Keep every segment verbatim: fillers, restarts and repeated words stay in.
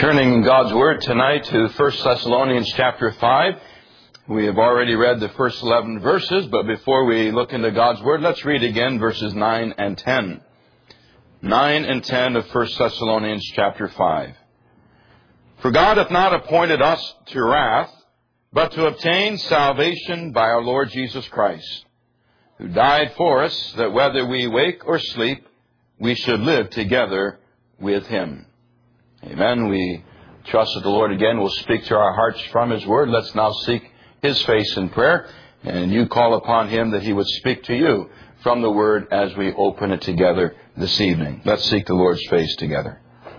Turning in God's Word tonight to First Thessalonians chapter five. We have already read the first eleven verses, but before we look into God's Word, let's read again verses nine and ten. nine and ten of First Thessalonians chapter five. For God hath not appointed us to wrath, but to obtain salvation by our Lord Jesus Christ, who died for us, that whether we wake or sleep, we should live together with Him. Amen. We trust that the Lord again will speak to our hearts from His Word. Let's now seek His face in prayer, and you call upon Him that He would speak to you from the Word as we open it together this evening. Let's seek the Lord's face together.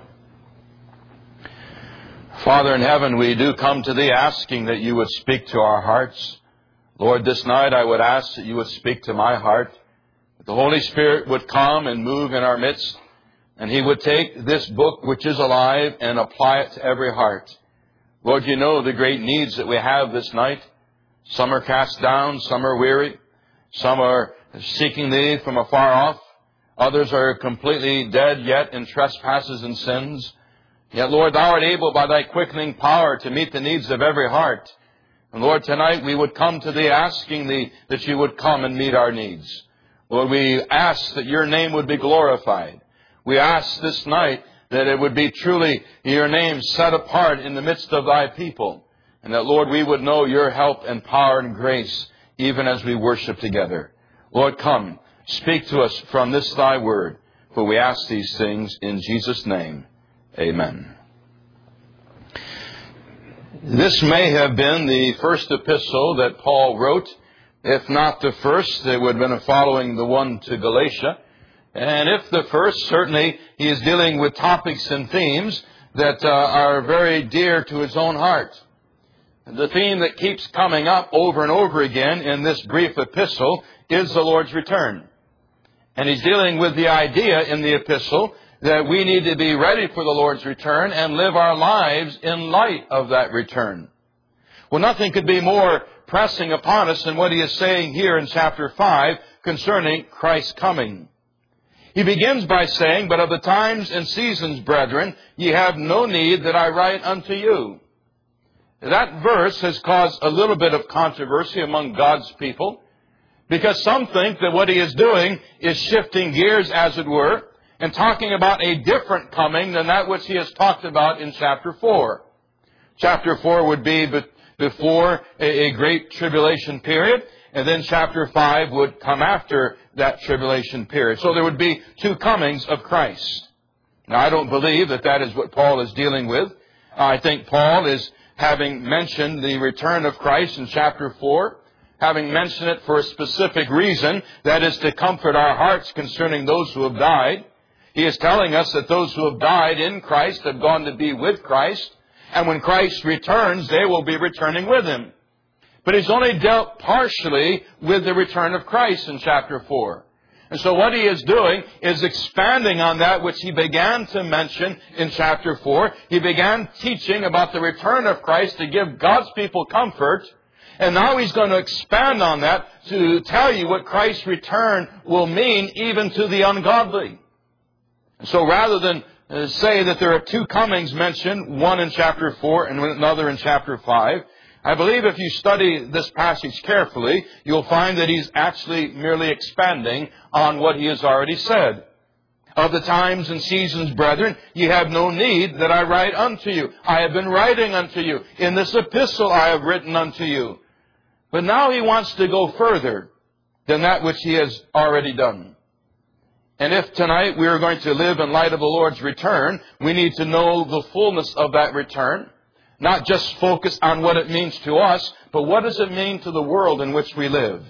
Father in heaven, we do come to Thee asking that You would speak to our hearts. Lord, this night I would ask that You would speak to my heart, that the Holy Spirit would come and move in our midst, and He would take this book which is alive and apply it to every heart. Lord, You know the great needs that we have this night. Some are cast down, some are weary, some are seeking Thee from afar off. Others are completely dead yet in trespasses and sins. Yet, Lord, Thou art able by Thy quickening power to meet the needs of every heart. And Lord, tonight we would come to Thee asking Thee that You would come and meet our needs. Lord, we ask that Your name would be glorified. We ask this night that it would be truly Your name set apart in the midst of Thy people. And that, Lord, we would know Your help and power and grace even as we worship together. Lord, come, speak to us from this Thy word. For we ask these things in Jesus' name. Amen. This may have been the first epistle that Paul wrote. If not the first, it would have been following the one to Galatia. And if the first, certainly he is dealing with topics and themes that uh, are very dear to his own heart. The theme that keeps coming up over and over again in this brief epistle is the Lord's return. And he's dealing with the idea in the epistle that we need to be ready for the Lord's return and live our lives in light of that return. Well, nothing could be more pressing upon us than what he is saying here in chapter five concerning Christ's coming. He begins by saying, "But of the times and seasons, brethren, ye have no need that I write unto you." That verse has caused a little bit of controversy among God's people, because some think that what he is doing is shifting gears, as it were, and talking about a different coming than that which he has talked about in chapter four. Chapter four would be before a great tribulation period, and then chapter five would come after that tribulation period. So there would be two comings of Christ. Now, I don't believe that that is what Paul is dealing with. I think Paul is having mentioned the return of Christ in chapter four, having mentioned it for a specific reason, that is to comfort our hearts concerning those who have died. He is telling us that those who have died in Christ have gone to be with Christ, and when Christ returns, they will be returning with Him. But he's only dealt partially with the return of Christ in chapter four. And so what he is doing is expanding on that which he began to mention in chapter four. He began teaching about the return of Christ to give God's people comfort. And now he's going to expand on that to tell you what Christ's return will mean even to the ungodly. And so rather than uh, say that there are two comings mentioned, one in chapter four and another in chapter five, I believe if you study this passage carefully, you'll find that he's actually merely expanding on what he has already said. Of the times and seasons, brethren, ye have no need that I write unto you. I have been writing unto you. In this epistle I have written unto you. But now he wants to go further than that which he has already done. And if tonight we are going to live in light of the Lord's return, we need to know the fullness of that return. Not just focus on what it means to us, but what does it mean to the world in which we live?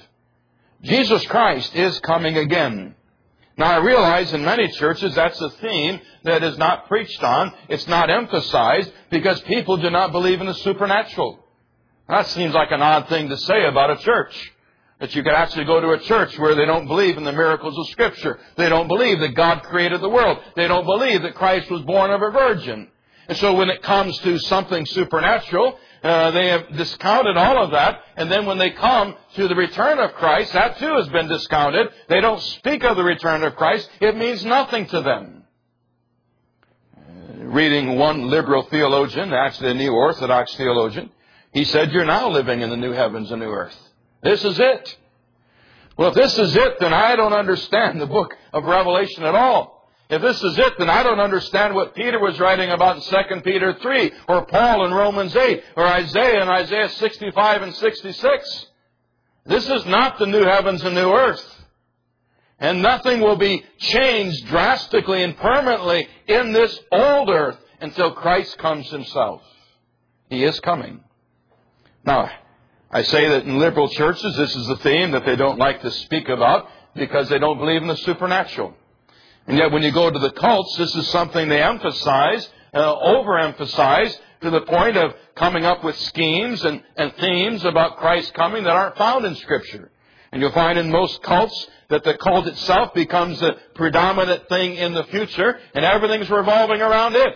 Jesus Christ is coming again. Now, I realize in many churches that's a theme that is not preached on. It's not emphasized because people do not believe in the supernatural. That seems like an odd thing to say about a church. That you could actually go to a church where they don't believe in the miracles of Scripture. They don't believe that God created the world. They don't believe that Christ was born of a virgin. And so when it comes to something supernatural, uh, they have discounted all of that. And then when they come to the return of Christ, that too has been discounted. They don't speak of the return of Christ. It means nothing to them. reading one liberal theologian, actually a New Orthodox theologian. He said, you're now living in the new heavens and new earth. This is it. Well, if this is it, then I don't understand the book of Revelation at all. If this is it, then I don't understand what Peter was writing about in Second Peter three, or Paul in Romans eight, or Isaiah in Isaiah sixty-five and sixty-six. This is not the new heavens and new earth. And nothing will be changed drastically and permanently in this old earth until Christ comes himself. He is coming. Now, I say that in liberal churches, this is the theme that they don't like to speak about because they don't believe in the supernatural. And yet when you go to the cults, this is something they emphasize, uh, overemphasize, to the point of coming up with schemes and, and themes about Christ coming that aren't found in Scripture. And you'll find in most cults that the cult itself becomes the predominant thing in the future, and everything's revolving around it.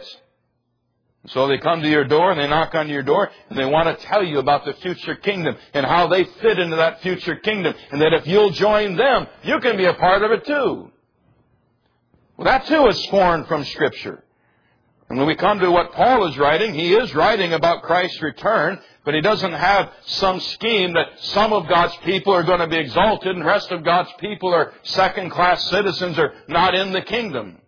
So they come to your door and they knock on your door and they want to tell you about the future kingdom and how they fit into that future kingdom, and that if you'll join them, you can be a part of it too. Well, that too is foreign from Scripture. And when we come to what Paul is writing, he is writing about Christ's return, but he doesn't have some scheme that some of God's people are going to be exalted and the rest of God's people are second-class citizens or not in the kingdom.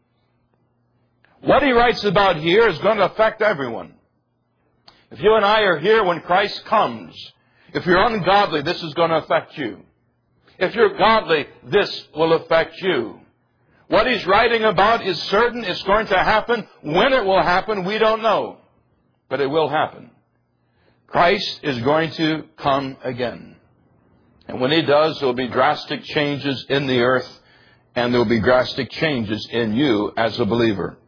What he writes about here is going to affect everyone. If you and I are here when Christ comes, if you're ungodly, this is going to affect you. If you're godly, this will affect you. What he's writing about is certain. It's going to happen. When it will happen, we don't know. But it will happen. Christ is going to come again. And when he does, there will be drastic changes in the earth, and there will be drastic changes in you as a believer.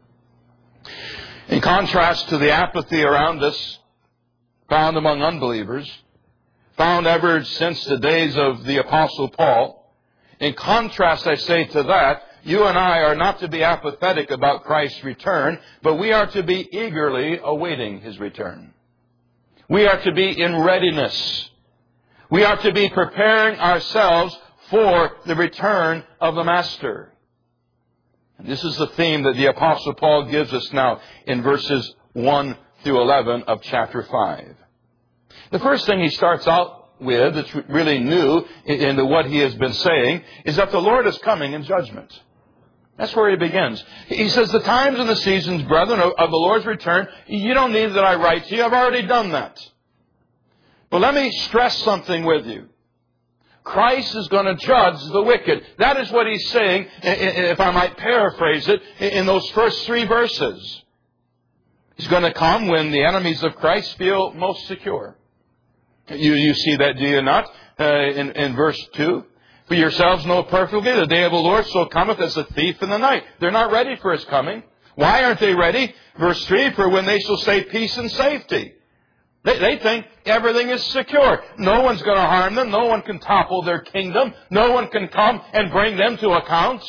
In contrast to the apathy around us, found among unbelievers, found ever since the days of the Apostle Paul, in contrast, I say to that, you and I are not to be apathetic about Christ's return, but we are to be eagerly awaiting his return. We are to be in readiness. We are to be preparing ourselves for the return of the Master. And this is the theme that the Apostle Paul gives us now in verses one through eleven of chapter five. The first thing he starts out with, that's really new into what he has been saying, is that the Lord is coming in judgment. That's where he begins. He says, the times and the seasons, brethren, of the Lord's return, you don't need that I write to you. I've already done that. But let me stress something with you. Christ is going to judge the wicked. That is what he's saying, if I might paraphrase it, in those first three verses. He's going to come when the enemies of Christ feel most secure. You, you see that, do you not? Uh, in, in verse two. For yourselves know perfectly the day of the Lord so cometh as a thief in the night. They're not ready for his coming. Why aren't they ready? Verse three, for when they shall say peace and safety. They, they think everything is secure. No one's going to harm them. No one can topple their kingdom. No one can come and bring them to account.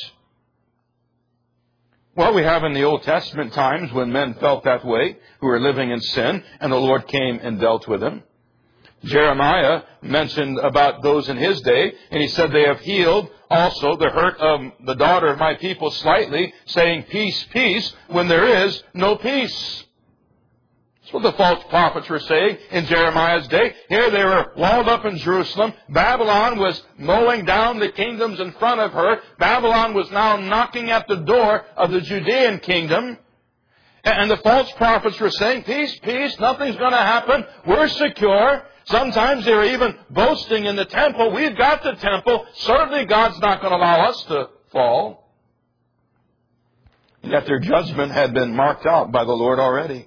Well, we have in the Old Testament times when men felt that way, who were living in sin, and the Lord came and dealt with them. Jeremiah mentioned about those in his day, and he said, they have healed also the hurt of the daughter of my people slightly, saying, peace, peace, when there is no peace. That's what the false prophets were saying in Jeremiah's day. Here they were walled up in Jerusalem. Babylon was mowing down the kingdoms in front of her. Babylon was now knocking at the door of the Judean kingdom. And the false prophets were saying, peace, peace, nothing's going to happen. We're secure. Sometimes they were even boasting in the temple. We've got the temple. Certainly God's not going to allow us to fall. Yet their judgment had been marked out by the Lord already.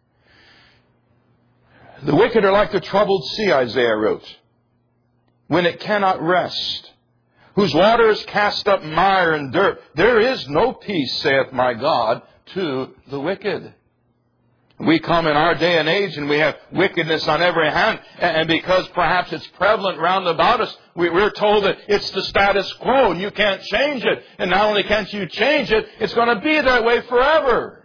The wicked are like the troubled sea, Isaiah wrote, when it cannot rest, whose waters cast up mire and dirt. There is no peace, saith my God, to the wicked. We come in our day and age and we have wickedness on every hand. And because perhaps it's prevalent round about us, we're told that it's the status quo and you can't change it. And not only can't you change it, it's going to be that way forever.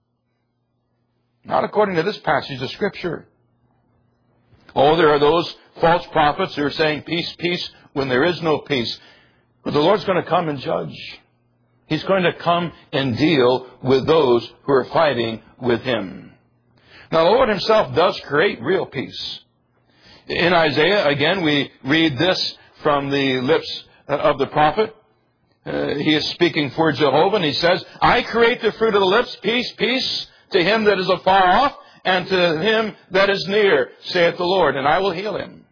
Not according to this passage of Scripture. Oh, there are those false prophets who are saying peace, peace, when there is no peace. But the Lord's going to come and judge. He's going to come and deal with those who are fighting with Him. Now, the Lord Himself does create real peace. In Isaiah, again, we read this from the lips of the prophet. Uh, he is speaking for Jehovah, and he says, I create the fruit of the lips, peace, peace to him that is afar off, and to him that is near, saith the Lord, and I will heal him.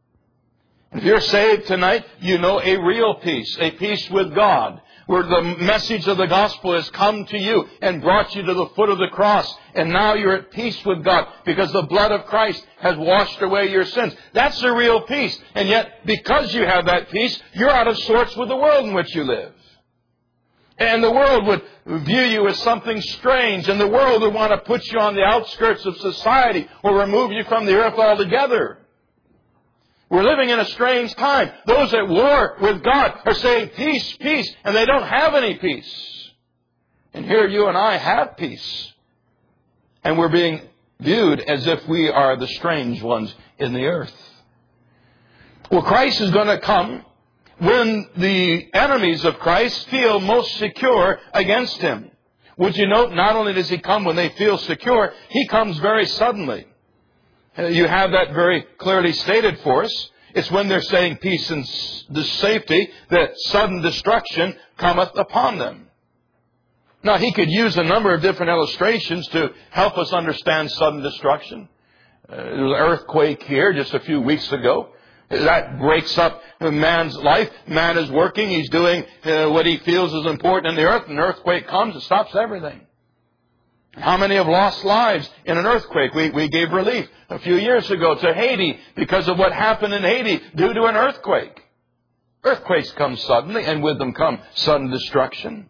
If you're saved tonight, you know a real peace, a peace with God, where the message of the gospel has come to you and brought you to the foot of the cross. And now you're at peace with God because the blood of Christ has washed away your sins. That's a real peace. And yet, because you have that peace, you're out of sorts with the world in which you live. And the world would view you as something strange. And the world would want to put you on the outskirts of society or remove you from the earth altogether. We're living in a strange time. Those at war with God are saying peace, peace, and they don't have any peace. And here you and I have peace. And we're being viewed as if we are the strange ones in the earth. Well, Christ is going to come when the enemies of Christ feel most secure against Him. Would you note, not only does He come when they feel secure, He comes very suddenly. You have that very clearly stated for us. It's when they're saying peace and safety that sudden destruction cometh upon them. Now, He could use a number of different illustrations to help us understand sudden destruction. Uh, there was an earthquake here just a few weeks ago. That breaks up man's life. Man is working. He's doing uh, what he feels is important in the earth. An earthquake comes, it stops everything. How many have lost lives in an earthquake? We, we gave relief a few years ago to Haiti because of what happened in Haiti due to an earthquake. Earthquakes come suddenly, and with them come sudden destruction.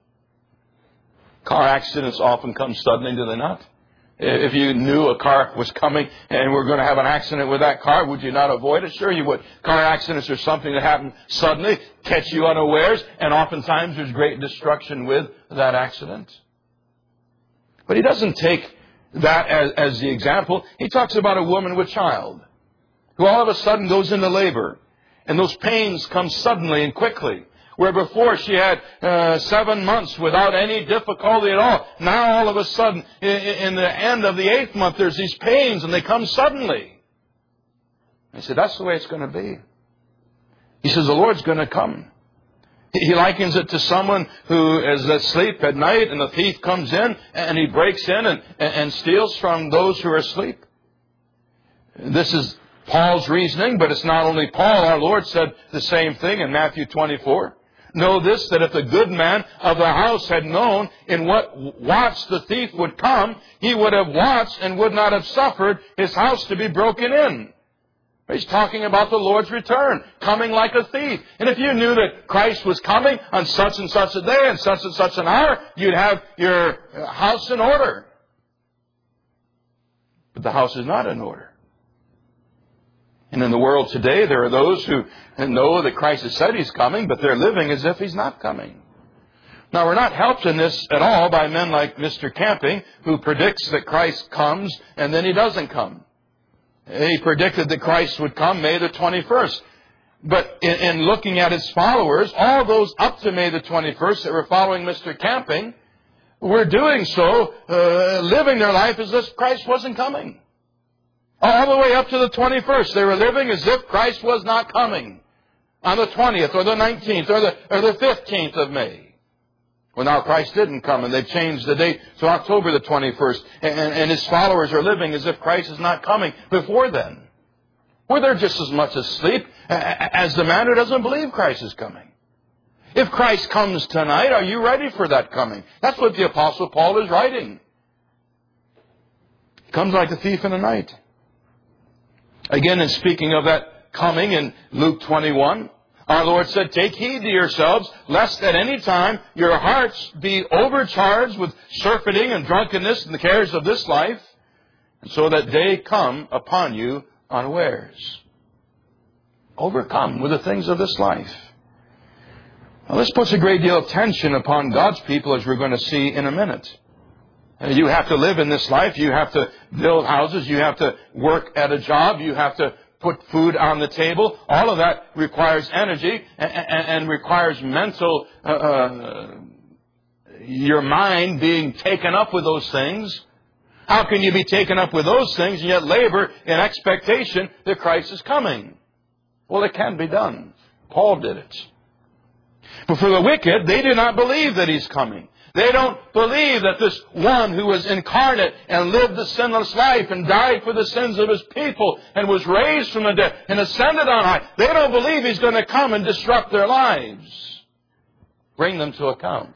Car accidents often come suddenly, do they not? If you knew a car was coming and we're going to have an accident with that car, would you not avoid it? Sure you would. Car accidents are something that happen suddenly, catch you unawares, and oftentimes there's great destruction with that accident. But He doesn't take that as, as the example. He talks about a woman with child who all of a sudden goes into labor. And those pains come suddenly and quickly. Where before she had uh, seven months without any difficulty at all. Now all of a sudden, in, in the end of the eighth month, there's these pains and they come suddenly. I said, that's the way it's going to be. He says, the Lord's going to come. He likens it to someone who is asleep at night and the thief comes in and he breaks in and, and steals from those who are asleep. This is Paul's reasoning, but it's not only Paul. Our Lord said the same thing in Matthew twenty-four. Know this, that if the good man of the house had known in what watch the thief would come, he would have watched and would not have suffered his house to be broken in. He's talking about the Lord's return, coming like a thief. And if you knew that Christ was coming on such and such a day and such and such an hour, you'd have your house in order. But the house is not in order. And in the world today, there are those who know that Christ has said He's coming, but they're living as if He's not coming. Now, we're not helped in this at all by men like Mister Camping, who predicts that Christ comes and then He doesn't come. He predicted that Christ would come May the twenty-first. But in, in looking at His followers, all those up to May the twenty-first that were following Mister Camping were doing so, uh, living their life as if Christ wasn't coming. All the way up to the twenty-first, they were living as if Christ was not coming on the twentieth or the nineteenth or the, or the fifteenth of May. Well, now Christ didn't come, and they've changed the date to October the twenty-first, and, and His followers are living as if Christ is not coming before then. Well, they're just as much asleep as the man who doesn't believe Christ is coming. If Christ comes tonight, are you ready for that coming? That's what the Apostle Paul is writing. He comes like a thief in the night. Again, in speaking of that coming in Luke twenty-one, our Lord said, take heed to yourselves, lest at any time your hearts be overcharged with surfeiting and drunkenness and the cares of this life, and so that day come upon you unawares. Overcome with the things of this life. Now, this puts a great deal of tension upon God's people, as we're going to see in a minute. You have to live in this life. You have to build houses. You have to work at a job. You have to put food on the table. All of that requires energy and, and, and requires mental uh, your mind being taken up with those things? How can you be taken up with those things and yet labor in expectation that Christ is coming? Well, it can be done. Paul did it. But for the wicked, they do not believe that He's coming. They don't believe that this one who was incarnate and lived the sinless life and died for the sins of His people and was raised from the dead and ascended on high, they don't believe He's going to come and disrupt their lives, bring them to account.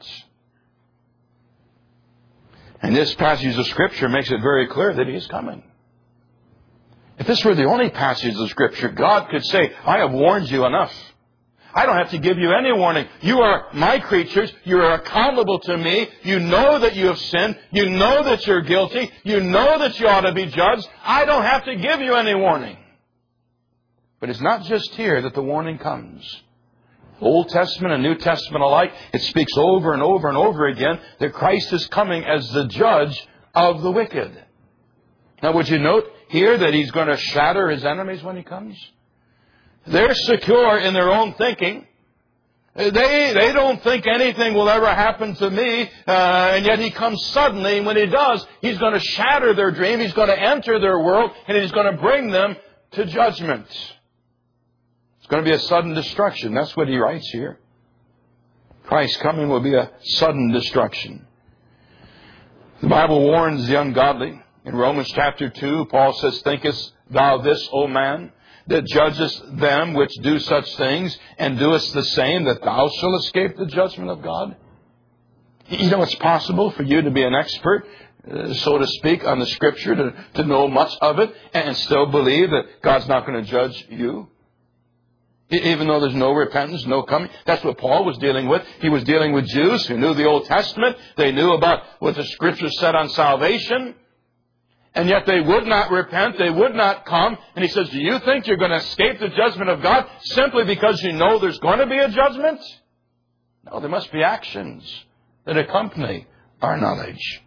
And this passage of Scripture makes it very clear that He is coming. If this were the only passage of Scripture, God could say, I have warned you enough. I don't have to give you any warning. You are my creatures. You are accountable to me. You know that you have sinned. You know that you're guilty. You know that you ought to be judged. I don't have to give you any warning. But it's not just here that the warning comes. Old Testament and New Testament alike, it speaks over and over and over again that Christ is coming as the judge of the wicked. Now, would you note here that He's going to shatter His enemies when He comes? They're secure in their own thinking. They, they don't think anything will ever happen to me, uh, and yet He comes suddenly, and when He does, He's going to shatter their dream, He's going to enter their world, and He's going to bring them to judgment. It's going to be a sudden destruction. That's what he writes here. Christ's coming will be a sudden destruction. The Bible warns the ungodly. In Romans chapter two, Paul says, Thinkest thou this, O man, that judgest them which do such things, and doest the same, that thou shalt escape the judgment of God? You know, it's possible for you to be an expert, uh, so to speak, on the Scripture, to, to know much of it, and still believe that God's not going to judge you. Even though there's no repentance, no coming. That's what Paul was dealing with. He was dealing with Jews who knew the Old Testament. They knew about what the Scripture said on salvation. And yet they would not repent. They would not come. And he says, do you think you're going to escape the judgment of God simply because you know there's going to be a judgment? No, there must be actions that accompany our knowledge.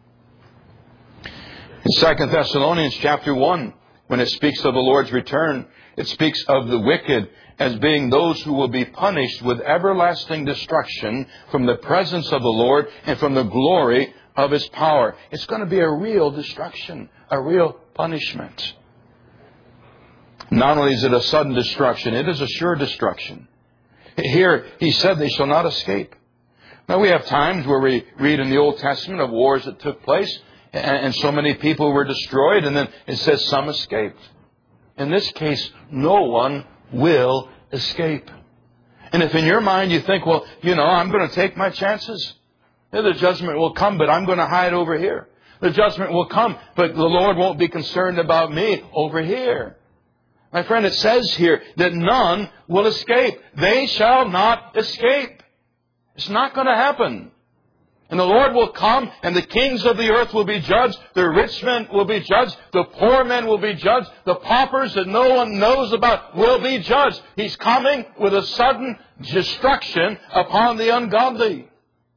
In Second Thessalonians chapter one, when it speaks of the Lord's return, it speaks of the wicked as being those who will be punished with everlasting destruction from the presence of the Lord and from the glory of His power. It's going to be a real destruction, a real punishment. Not only is it a sudden destruction, it is a sure destruction. Here, he said they shall not escape. Now, we have times where we read in the Old Testament of wars that took place, and so many people were destroyed, and then it says some escaped. In this case, no one will escape. And if in your mind you think, well, you know, I'm going to take my chances. The judgment will come, but I'm going to hide over here. The judgment will come, but the Lord won't be concerned about me over here. My friend, it says here that none will escape. They shall not escape. It's not going to happen. And the Lord will come, and the kings of the earth will be judged. The rich men will be judged. The poor men will be judged. The paupers that no one knows about will be judged. He's coming with a sudden destruction upon the ungodly.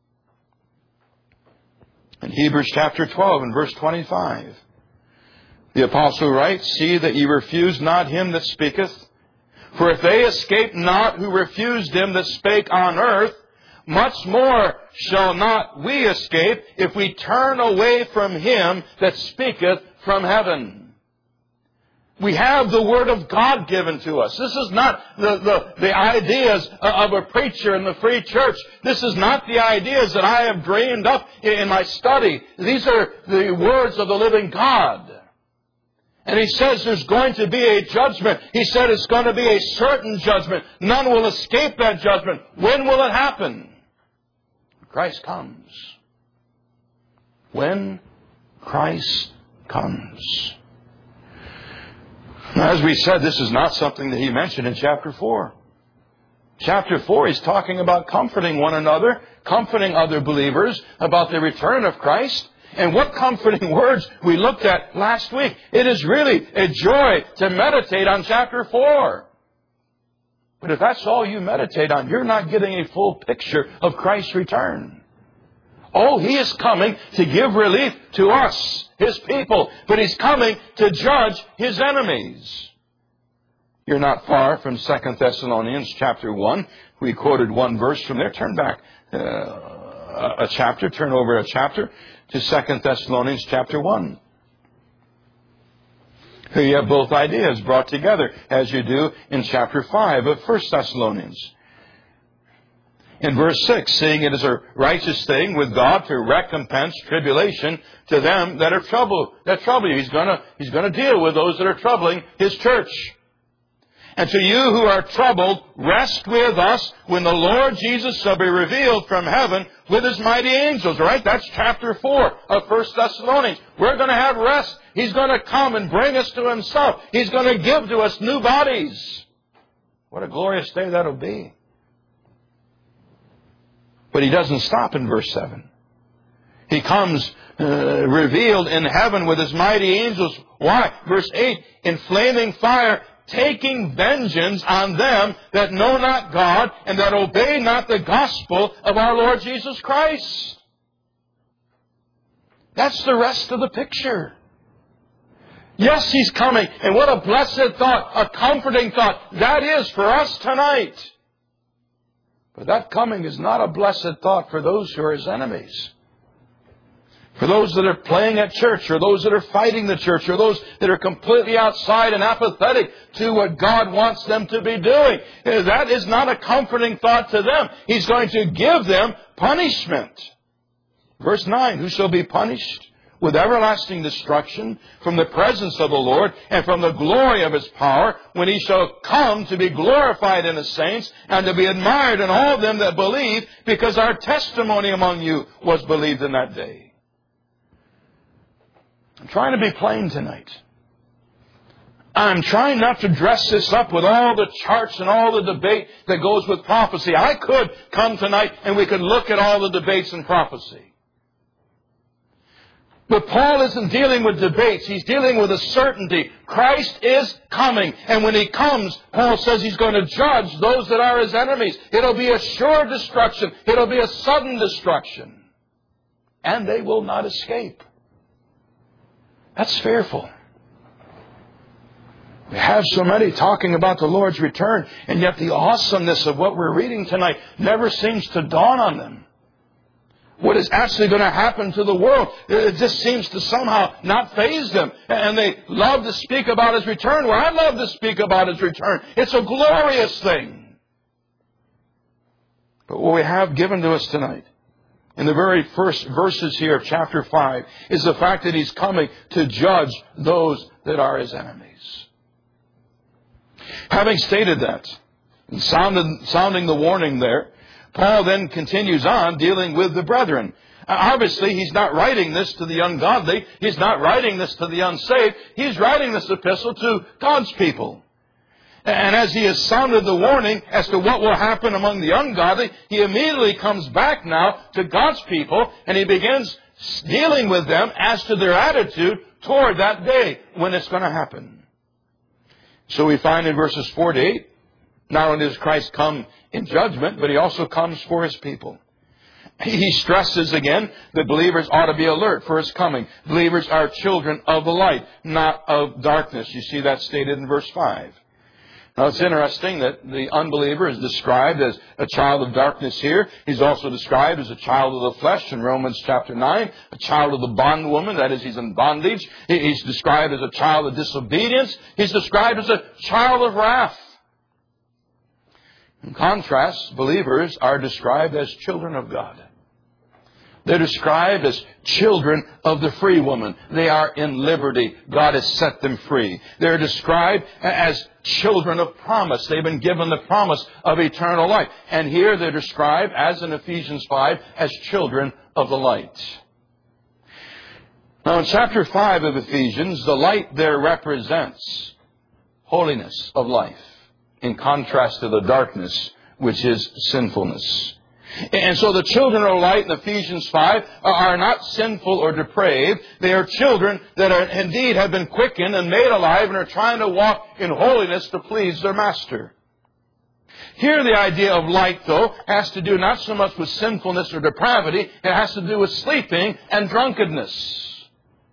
In Hebrews chapter twelve and verse twenty-five, the apostle writes, See that ye refuse not him that speaketh. For if they escape not who refused him that spake on earth, much more shall not we escape if we turn away from him that speaketh from heaven. We have the Word of God given to us. This is not the, the, the ideas of a preacher in the free church. This is not the ideas that I have dreamed up in my study. These are the words of the living God. And He says there's going to be a judgment. He said it's going to be a certain judgment. None will escape that judgment. When will it happen? Christ comes. When Christ comes. Now, as we said, this is not something that he mentioned in chapter four. Chapter four, he's talking about comforting one another, comforting other believers about the return of Christ. And what comforting words we looked at last week. It is really a joy to meditate on chapter four. But if that's all you meditate on, you're not getting a full picture of Christ's return. Oh, He is coming to give relief to us, His people, but He's coming to judge His enemies. You're not far from Second Thessalonians chapter one. We quoted one verse from there. Turn back uh, a, a chapter, turn over a chapter to Second Thessalonians chapter one. Here you have both ideas brought together, as you do in chapter five of First Thessalonians. In verse six, seeing it is a righteous thing with God to recompense tribulation to them that are troubled, that trouble you. He's gonna, he's gonna deal with those that are troubling His church. And to you who are troubled, rest with us when the Lord Jesus shall be revealed from heaven with His mighty angels. All right? That's chapter four of First Thessalonians. We're going to have rest. He's going to come and bring us to Himself. He's going to give to us new bodies. What a glorious day that'll be. But He doesn't stop in verse seven. He comes uh, revealed in heaven with His mighty angels. Why? Verse eight, in flaming fire, taking vengeance on them that know not God and that obey not the gospel of our Lord Jesus Christ. That's the rest of the picture. Yes, He's coming. And what a blessed thought, a comforting thought that is for us tonight. But that coming is not a blessed thought for those who are His enemies. For those that are playing at church, or those that are fighting the church, or those that are completely outside and apathetic to what God wants them to be doing. That is not a comforting thought to them. He's going to give them punishment. Verse nine, who shall be punished with everlasting destruction from the presence of the Lord and from the glory of His power, when He shall come to be glorified in His saints and to be admired in all them that believe, because our testimony among you was believed in that day. I'm trying to be plain tonight. I'm trying not to dress this up with all the charts and all the debate that goes with prophecy. I could come tonight and we could look at all the debates in prophecy. But Paul isn't dealing with debates. He's dealing with a certainty. Christ is coming. And when He comes, Paul says He's going to judge those that are His enemies. It'll be a sure destruction. It'll be a sudden destruction. And they will not escape. That's fearful. We have so many talking about the Lord's return, and yet the awesomeness of what we're reading tonight never seems to dawn on them. What is actually going to happen to the world, it just seems to somehow not faze them. And they love to speak about His return. Well, I love to speak about His return. It's a glorious thing. But what we have given to us tonight, in the very first verses here of chapter five, is the fact that He's coming to judge those that are His enemies. Having stated that, and sounded, sounding the warning there, Paul then continues on dealing with the brethren. Obviously, he's not writing this to the ungodly. He's not writing this to the unsaved. He's writing this epistle to God's people. And as he has sounded the warning as to what will happen among the ungodly, he immediately comes back now to God's people, and he begins dealing with them as to their attitude toward that day when it's going to happen. So we find in verses four to eight, not only does Christ come in judgment, but He also comes for His people. He stresses again that believers ought to be alert for His coming. Believers are children of the light, not of darkness. You see that stated in verse five. Now it's interesting that the unbeliever is described as a child of darkness here. He's also described as a child of the flesh in Romans chapter nine, a child of the bondwoman, that is, he's in bondage. He's described as a child of disobedience. He's described as a child of wrath. In contrast, believers are described as children of God. They're described as children of the free woman. They are in liberty. God has set them free. They're described as children of promise. They've been given the promise of eternal life. And here they're described, as in Ephesians five, as children of the light. Now in chapter five of Ephesians, the light there represents holiness of life, in contrast to the darkness, which is sinfulness. And so the children of light in Ephesians five are not sinful or depraved. They are children that are indeed have been quickened and made alive and are trying to walk in holiness to please their master. Here the idea of light, though, has to do not so much with sinfulness or depravity. It has to do with sleeping and drunkenness.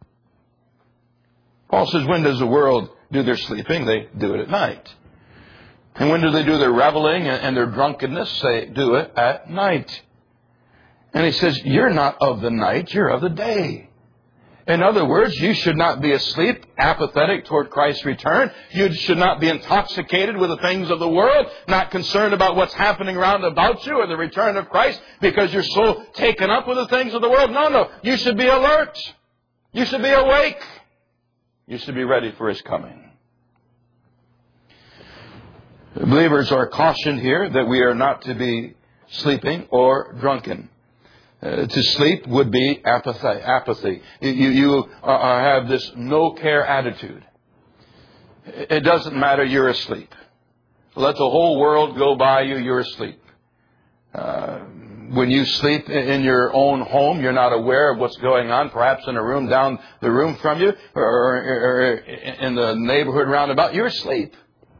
Paul says, when does the world do their sleeping? They do it at night. And when do they do their reveling and their drunkenness? They do it at night. And he says, you're not of the night, you're of the day. In other words, you should not be asleep, apathetic toward Christ's return. You should not be intoxicated with the things of the world, not concerned about what's happening around about you or the return of Christ because you're so taken up with the things of the world. No, no. You should be alert. You should be awake. You should be ready for His coming. Believers are cautioned here that we are not to be sleeping or drunken. Uh, to sleep would be apathy. apathy. You, you uh, have this no-care attitude. It doesn't matter, you're asleep. Let the whole world go by you, you're asleep. Uh, when you sleep in your own home, you're not aware of what's going on, perhaps in a room down the room from you, or, or in the neighborhood round about. You're asleep.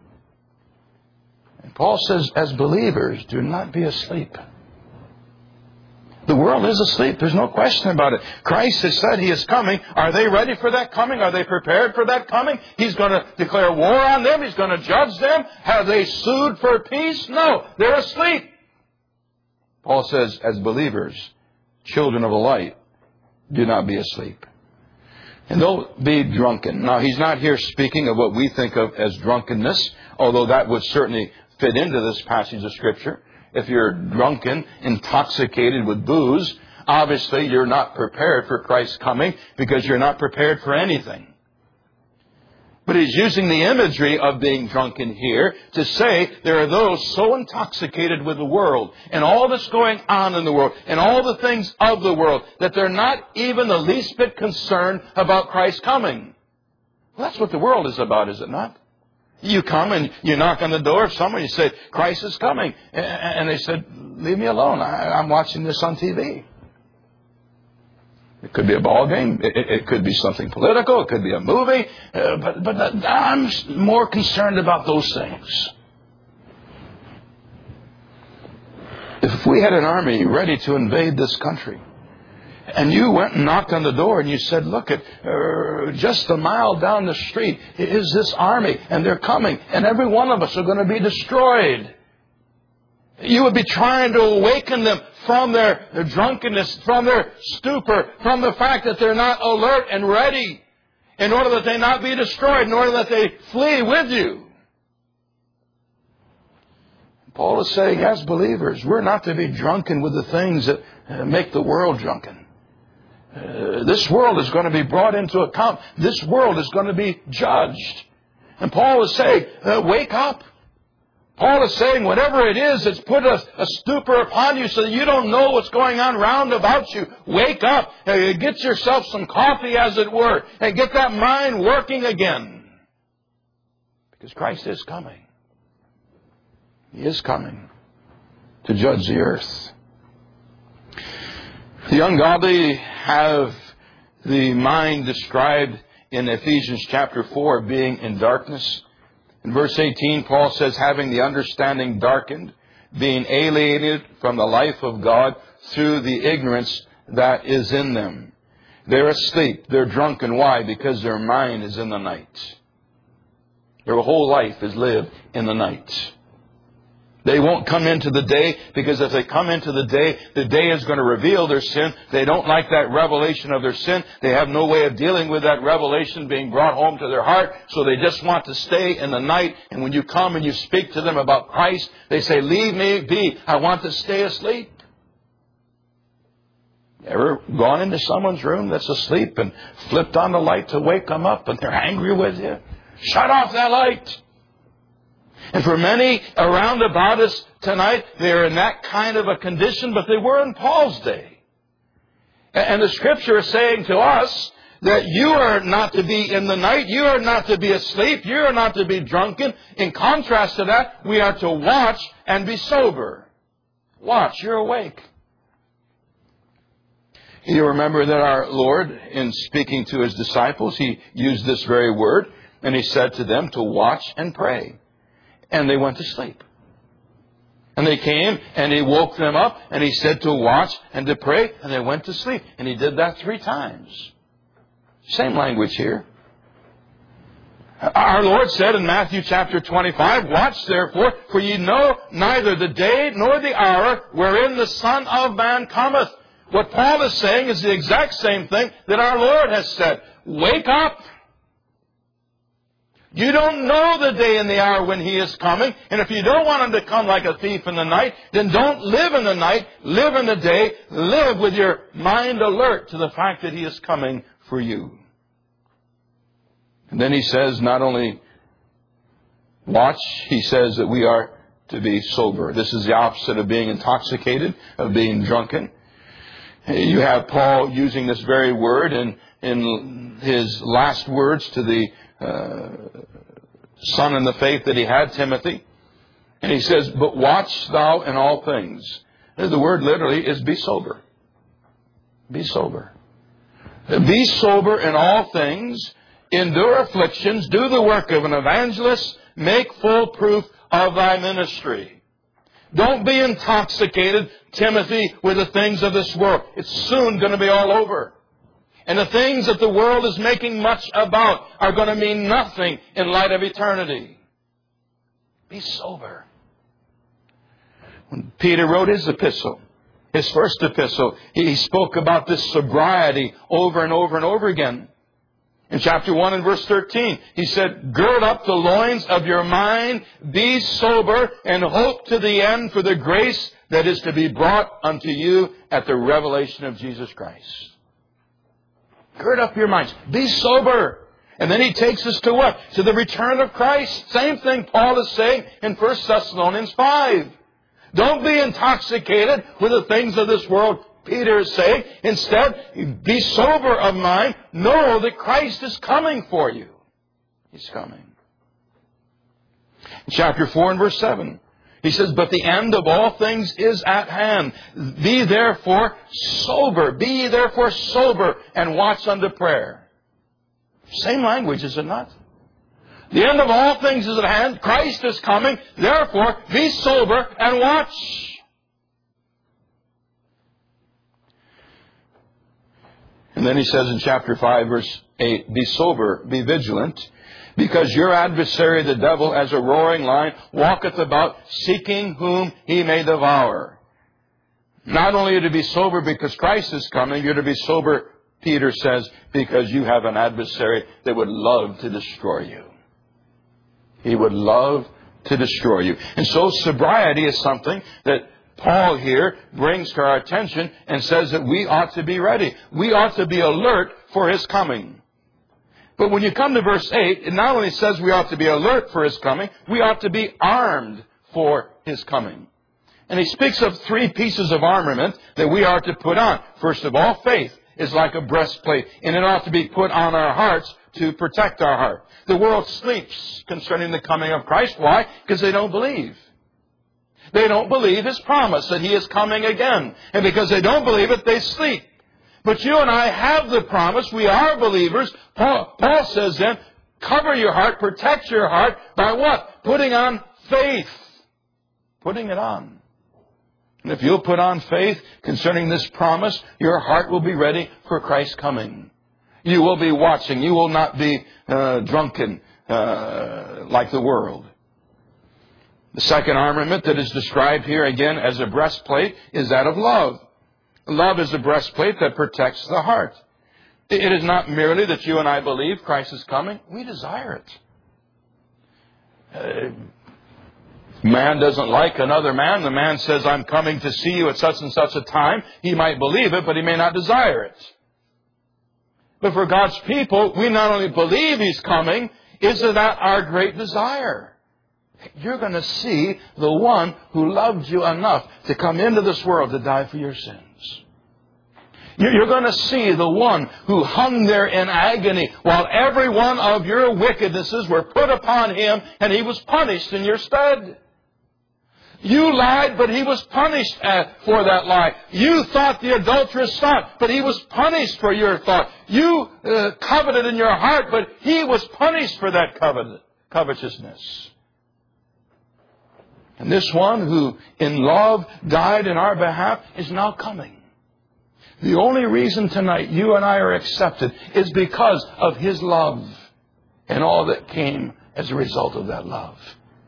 And Paul says, as believers, do not be asleep. The world is asleep. There's no question about it. Christ has said He is coming. Are they ready for that coming? Are they prepared for that coming? He's going to declare war on them. He's going to judge them. Have they sued for peace? No. They're asleep. Paul says, as believers, children of the light, do not be asleep. And don't be drunken. Now, he's not here speaking of what we think of as drunkenness, although that would certainly fit into this passage of Scripture. If you're drunken, intoxicated with booze, obviously you're not prepared for Christ's coming because you're not prepared for anything. But he's using the imagery of being drunken here to say there are those so intoxicated with the world and all that's going on in the world and all the things of the world that they're not even the least bit concerned about Christ's coming. Well, that's what the world is about, is it not? You come and you knock on the door of someone, you say, Christ is coming. And they said, leave me alone. I'm watching this on T V. It could be a ball game. It could be something political. It could be a movie. But, but I'm more concerned about those things. If we had an army ready to invade this country, and you went and knocked on the door and you said, look, at uh, just a mile down the street is this army and they're coming and every one of us are going to be destroyed. You would be trying to awaken them from their, their drunkenness, from their stupor, from the fact that they're not alert and ready in order that they not be destroyed, in order that they flee with you. Paul is saying, as believers, we're not to be drunken with the things that uh, make the world drunken. Uh, this world is going to be brought into account. This world is going to be judged. And Paul is saying, uh, wake up. Paul is saying, whatever it is that's put a, a stupor upon you so that you don't know what's going on round about you, wake up. Uh, get yourself some coffee, as it were, and get that mind working again. Because Christ is coming. He is coming to judge the earth. The ungodly have the mind described in Ephesians chapter four being in darkness. In verse eighteen, Paul says, having the understanding darkened, being alienated from the life of God through the ignorance that is in them. They're asleep. They're drunken. Why? Because their mind is in the night. Their whole life is lived in the night. They won't come into the day, because if they come into the day, the day is going to reveal their sin. They don't like that revelation of their sin. They have no way of dealing with that revelation being brought home to their heart. So they just want to stay in the night. And when you come and you speak to them about Christ, they say, leave me be. I want to stay asleep. Ever gone into someone's room that's asleep and flipped on the light to wake them up and they're angry with you? Shut off that light. And for many around about us tonight, they're in that kind of a condition, but they were in Paul's day. And the Scripture is saying to us that you are not to be in the night, you are not to be asleep, you are not to be drunken. In contrast to that, we are to watch and be sober. Watch, you're awake. You remember that our Lord, in speaking to His disciples, He used this very word, and He said to them to watch and pray. And they went to sleep. And they came and He woke them up and He said to watch and to pray, and they went to sleep. And He did that three times. Same language here. Our Lord said in Matthew chapter twenty-five, "Watch therefore, for ye know neither the day nor the hour wherein the Son of Man cometh." What Paul is saying is the exact same thing that our Lord has said. Wake up! You don't know the day and the hour when He is coming. And if you don't want Him to come like a thief in the night, then don't live in the night. Live in the day. Live with your mind alert to the fact that He is coming for you. And then He says not only watch, He says that we are to be sober. This is the opposite of being intoxicated, of being drunken. You have Paul using this very word in, in his last words to the uh, son in the faith that he had, Timothy. And he says, "But watch thou in all things." The word literally is be sober. Be sober. Be sober in all things. Endure afflictions. Do the work of an evangelist. Make full proof of thy ministry. Don't be intoxicated, Timothy, with the things of this world. It's soon going to be all over. And the things that the world is making much about are going to mean nothing in light of eternity. Be sober. When Peter wrote his epistle, his first epistle, he spoke about this sobriety over and over and over again. In chapter one and verse thirteen, he said, "Gird up the loins of your mind, be sober, and hope to the end for the grace that is to be brought unto you at the revelation of Jesus Christ." Gird up your minds. Be sober. And then he takes us to what? To the return of Christ. Same thing Paul is saying in First Thessalonians five. Don't be intoxicated with the things of this world, Peter is saying. Instead, be sober of mind. Know that Christ is coming for you. He's coming. In chapter four and verse seven, he says, "But the end of all things is at hand. Be therefore sober. Be ye therefore sober, and watch unto prayer." Same language, is it not? The end of all things is at hand. Christ is coming. Therefore, be sober and watch. And then he says in chapter five, verse eight, "Be sober, be vigilant, because your adversary, the devil, as a roaring lion, walketh about, seeking whom he may devour." Not only are you to be sober because Christ is coming, you're to be sober, Peter says, because you have an adversary that would love to destroy you. He would love to destroy you. And so sobriety is something that Paul here brings to our attention and says that we ought to be ready. We ought to be alert for His coming. But when you come to verse eight, it not only says we ought to be alert for His coming, we ought to be armed for His coming. And he speaks of three pieces of armament that we are to put on. First of all, faith is like a breastplate, and it ought to be put on our hearts to protect our heart. The world sleeps concerning the coming of Christ. Why? Because they don't believe. They don't believe His promise that He is coming again. And because they don't believe it, they sleep. But you and I have the promise. We are believers. Paul, Paul says then, cover your heart, protect your heart by what? Putting on faith. Putting it on. And if you'll put on faith concerning this promise, your heart will be ready for Christ's coming. You will be watching. You will not be uh, drunken uh, like the world. The second armament that is described here again as a breastplate is that of love. Love is a breastplate that protects the heart. It is not merely that you and I believe Christ is coming. We desire it. Uh, man doesn't like another man. The man says, "I'm coming to see you at such and such a time." He might believe it, but he may not desire it. But for God's people, we not only believe He's coming, isn't that our great desire? You're going to see the one who loved you enough to come into this world to die for your sins. You're going to see the one who hung there in agony while every one of your wickednesses were put upon Him, and He was punished in your stead. You lied, but He was punished for that lie. You thought the adulterous thought, but He was punished for your thought. You uh, coveted in your heart, but He was punished for that covet- covetousness. And this one who in love died in our behalf is now coming. The only reason tonight you and I are accepted is because of His love. and all that came as a result of that love.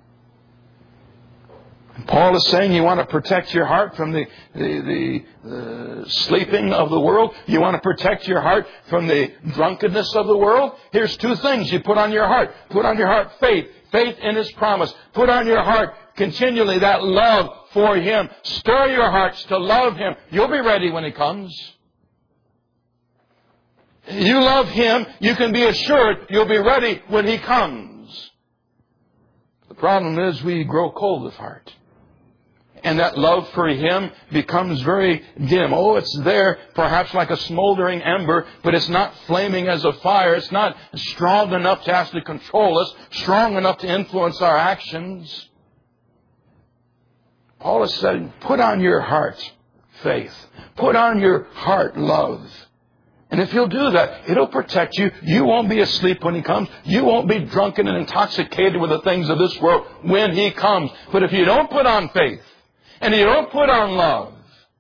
And Paul is saying you want to protect your heart from the, the, the, the sleeping of the world. You want to protect your heart from the drunkenness of the world. Here's two things you put on your heart. Put on your heart faith. Faith in His promise. Put on your heart continually that love for Him. Stir your hearts to love Him. You'll be ready when He comes. You love Him, you can be assured you'll be ready when He comes. The problem is we grow cold of heart. And that love for Him becomes very dim. Oh, it's there, perhaps like a smoldering ember, but it's not flaming as a fire. It's not strong enough to actually control us, strong enough to influence our actions. Paul is saying, put on your heart faith. Put on your heart love. And if you'll do that, it'll protect you. You won't be asleep when He comes. You won't be drunken and intoxicated with the things of this world when He comes. But if you don't put on faith, and you don't put on love,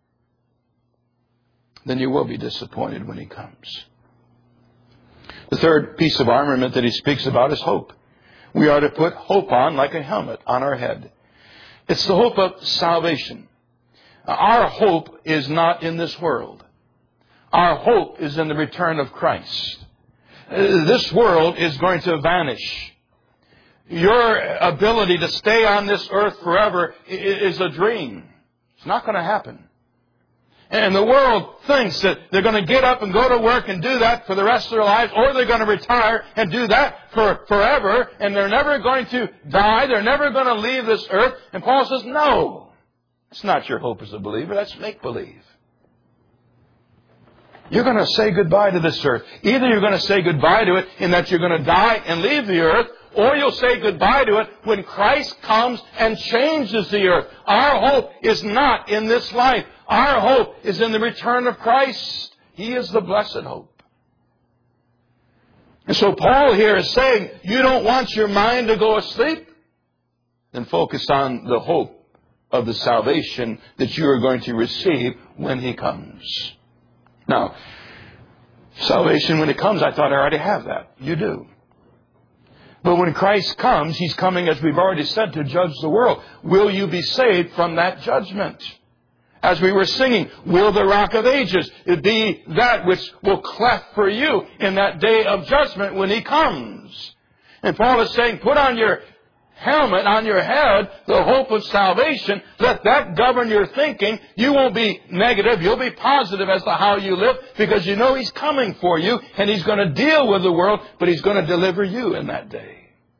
then you will be disappointed when He comes. The third piece of armament that he speaks about is hope. We are to put hope on like a helmet on our head. It's the hope of salvation. Our hope is not in this world. Our hope is in the return of Christ. This world is going to vanish. Your ability to stay on this earth forever is a dream. It's not going to happen. And the world thinks that they're going to get up and go to work and do that for the rest of their lives, or they're going to retire and do that for forever, and they're never going to die. They're never going to leave this earth. And Paul says, no, it's not your hope as a believer. That's make-believe. You're going to say goodbye to this earth. Either you're going to say goodbye to it in that you're going to die and leave the earth, or you'll say goodbye to it when Christ comes and changes the earth. Our hope is not in this life. Our hope is in the return of Christ. He is the blessed hope. And so Paul here is saying, you don't want your mind to go asleep? Then focus on the hope of the salvation that you are going to receive when He comes. Now, salvation when it comes, I thought I already have that. You do. But when Christ comes, He's coming, as we've already said, to judge the world. Will you be saved from that judgment? As we were singing, will the Rock of Ages be that which will cleft for you in that day of judgment when He comes? And Paul is saying, put on your helmet on your head, the hope of salvation. Let that govern your thinking. You won't be negative. You'll be positive as to how you live, because you know He's coming for you and He's going to deal with the world, but He's going to deliver you in that day.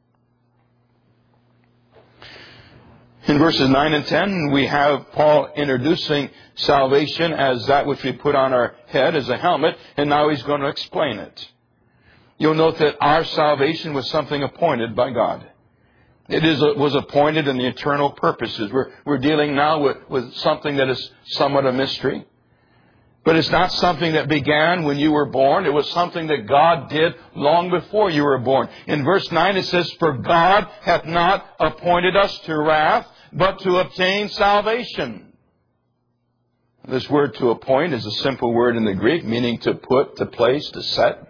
In verses nine and ten, we have Paul introducing salvation as that which we put on our head as a helmet, and now he's going to explain it. You'll note that our salvation was something appointed by God. It is, was appointed in the eternal purposes. We're, we're dealing now with, with something that is somewhat a mystery. But it's not something that began when you were born. It was something that God did long before you were born. In verse nine it says, for God hath not appointed us to wrath, but to obtain salvation. This word to appoint is a simple word in the Greek, meaning to put, to place, to set.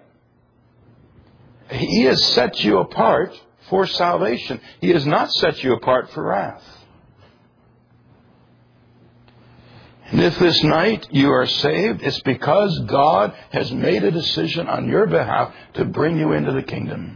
He has set you apart for salvation. He has not set you apart for wrath. And if this night you are saved, it's because God has made a decision on your behalf to bring you into the kingdom.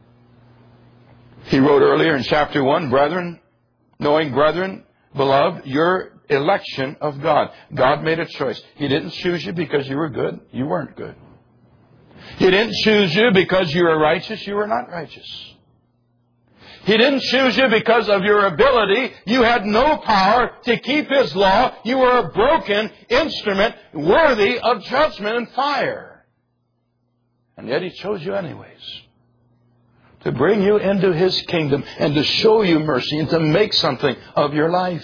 He wrote earlier in chapter one, brethren, knowing, brethren, beloved, your election of God. God made a choice. He didn't choose you because you were good. You weren't good. He didn't choose you because you were righteous. You were not righteous. He didn't choose you because of your ability. You had no power to keep His law. You were a broken instrument worthy of judgment and fire. And yet He chose you anyways, to bring you into His kingdom and to show you mercy and to make something of your life.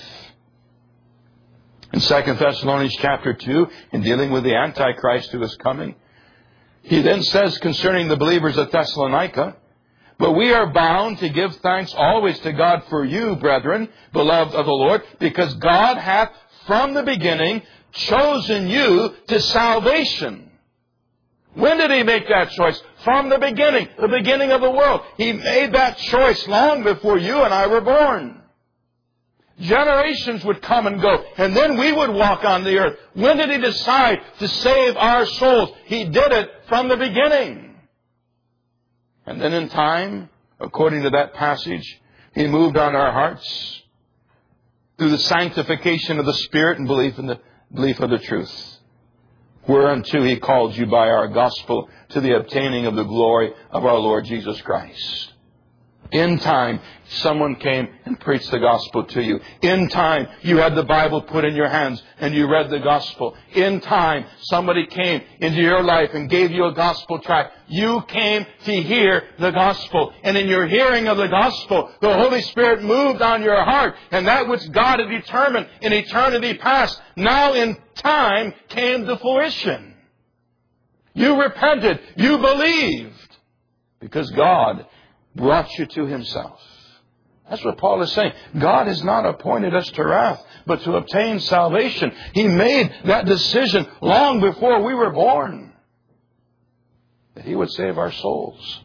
In Second Thessalonians chapter two, in dealing with the Antichrist who is coming, he then says concerning the believers at Thessalonica, but we are bound to give thanks always to God for you, brethren, beloved of the Lord, because God hath from the beginning chosen you to salvation When did He make that choice? From the beginning, the beginning of the world. He made that choice long before you and I were born. Generations would come and go, and then we would walk on the earth. When did He decide to save our souls? He did it from the beginning. And then in time, according to that passage, He moved on our hearts through the sanctification of the Spirit and belief in the belief of the truth. Whereunto He called you by our gospel to the obtaining of the glory of our Lord Jesus Christ. In time, someone came and preached the gospel to you. In time, you had the Bible put in your hands and you read the gospel. In time, somebody came into your life and gave you a gospel tract. You came to hear the gospel. And in your hearing of the gospel, the Holy Spirit moved on your heart. And that which God had determined in eternity past, now in time came to fruition. You repented. You believed. Because God brought you to Himself. That's what Paul is saying. God has not appointed us to wrath, but to obtain salvation. He made that decision long before we were born, that He would save our souls.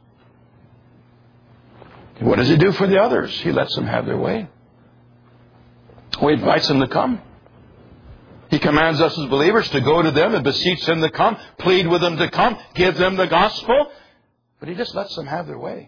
And what does He do for the others? He lets them have their way. He invites them to come. He commands us as believers to go to them and beseech them to come, plead with them to come, give them the gospel. But He just lets them have their way.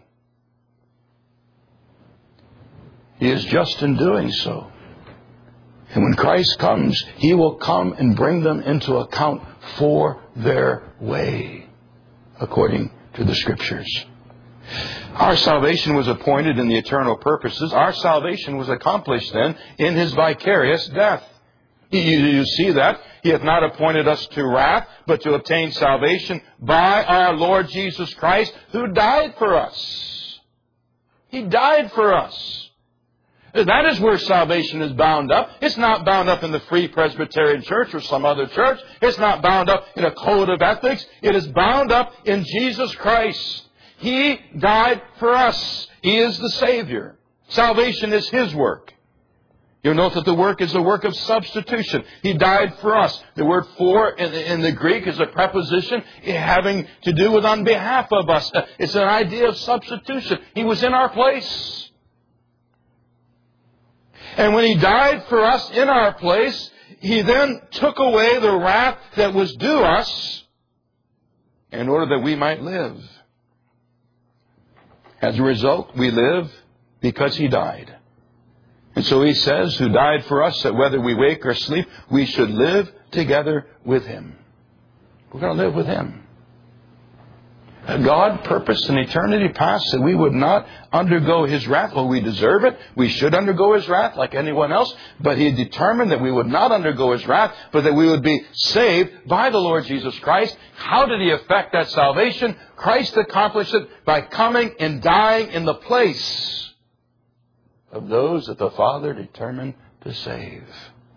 He is just in doing so. And when Christ comes, He will come and bring them into account for their way, according to the Scriptures. Our salvation was appointed in the eternal purposes. Our salvation was accomplished then in His vicarious death. You, you see that? He hath not appointed us to wrath, but to obtain salvation by our Lord Jesus Christ, who died for us. He died for us. That is where salvation is bound up. It's not bound up in the Free Presbyterian Church or some other church. It's not bound up in a code of ethics. It is bound up in Jesus Christ. He died for us. He is the Savior. Salvation is His work. You'll note that the work is a work of substitution. He died for us. The word for in the, in the Greek is a preposition having to do with on behalf of us. It's an idea of substitution. He was in our place. And when He died for us in our place, He then took away the wrath that was due us in order that we might live. As a result, we live because He died. And so He says, who died for us, that whether we wake or sleep, we should live together with Him. We're going to live with Him. God purposed in eternity past that we would not undergo His wrath. Well, we deserve it. We should undergo His wrath like anyone else. But He determined that we would not undergo His wrath, but that we would be saved by the Lord Jesus Christ. How did He effect that salvation? Christ accomplished it by coming and dying in the place of those that the Father determined to save.